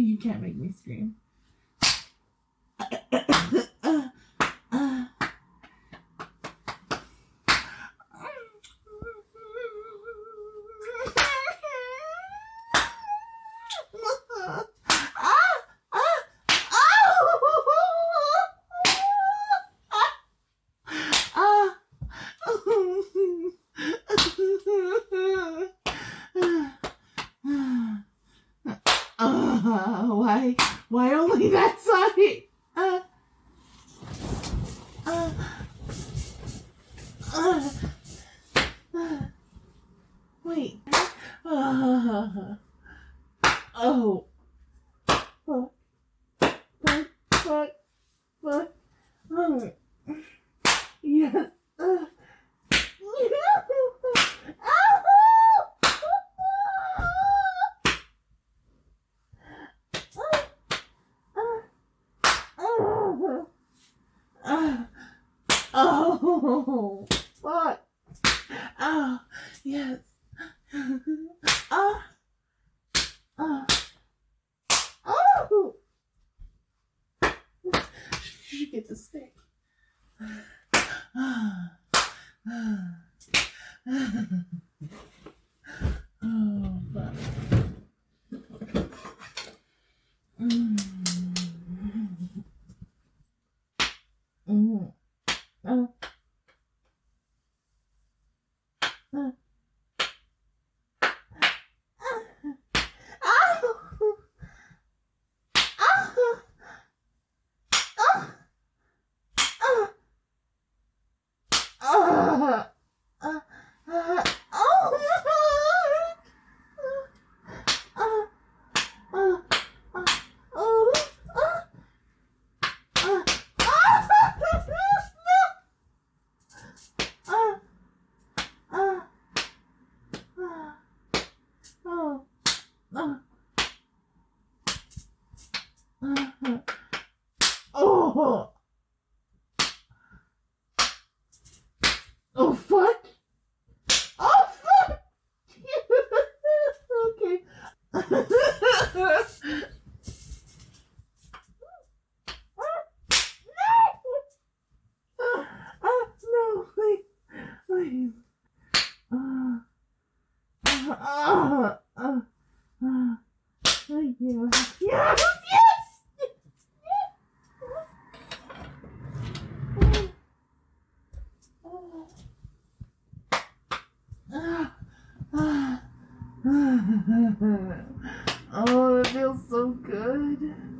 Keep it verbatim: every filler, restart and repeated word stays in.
You can't make me scream. Uh, why, why only that side? Uh, uh, uh, uh, wait. Uh, oh. Fuck. Fuck. Fuck. Fuck. Oh. Yes. Uh. Oh, fuck. Oh, yes. Ah. Ah. Oh. You should get the stick. Oh, fuck. Mm. Mm. Uh. Uh. Oh, oh, fuck. Oh, fuck. Okay. No. Uh, no, please. Please. Uh, uh, uh, uh, thank you. Yes, yes. Oh, it feels so good.